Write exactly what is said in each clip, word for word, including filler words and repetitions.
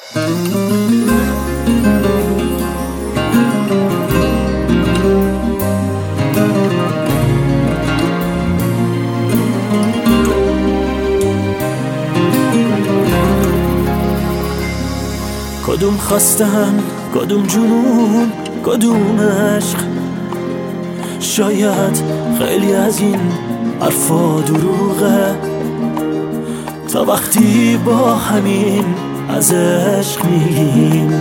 کدوم خواستن، کدوم جنون، کدوم عشق؟ شاید خیلی از این حرفا دروغه، تا وقتی با همین از عشق میگیم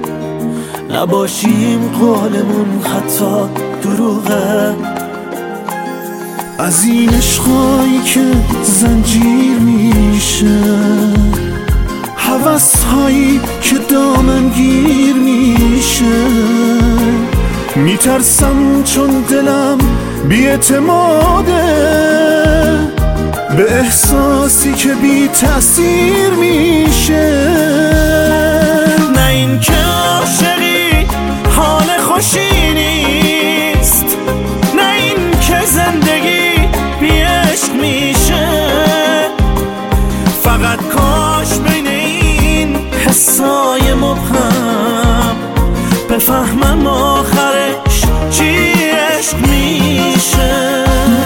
نباشیم قولمون حتی دروغه. از این عشقایی که زنجیر میشه، هوس‌هایی که دامنگیر میشه، میترسم چون دلم بی‌اعتماده به احساسی که بی تأثیر میشه. نه این که عاشقی حال خوشی نیست، نه این که زندگی بی عشق میشه، فقط کاش بین این حسای مبهم بفهمم آخرش چی عشق میشه.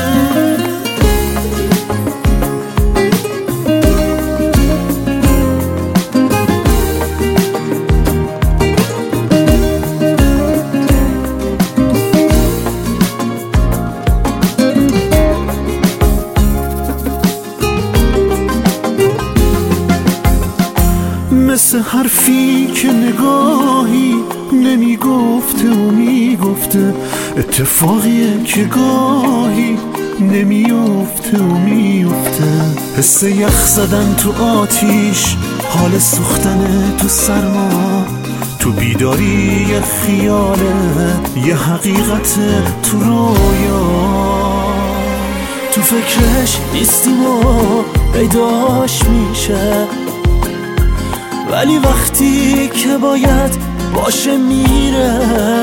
مثل حرفی که نگاهی نمیگفته و میگفته، اتفاقیه که گاهی نمیفته و میفته. حس یخ زدن تو آتیش، حال سوختن تو سرما، تو بیداری یه خیاله، یه حقیقت تو رویا. تو فکرش نیستیم و پیداش میشه، ولی وقتی که باید باشه میره.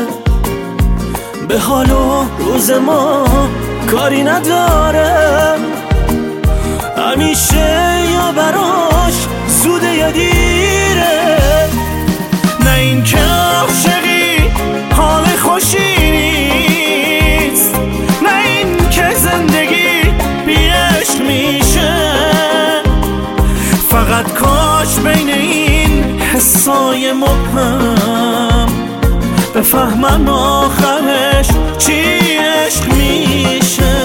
به حال و روز ما کاری نداره، همیشه یا براش زوده یا دیره. نه این که عاشقی حال خوشی نیست، نه این که زندگی بی عشق میشه، فقط کاش بین این حسای مبهم بفهمم آخرش چی عشق میشه.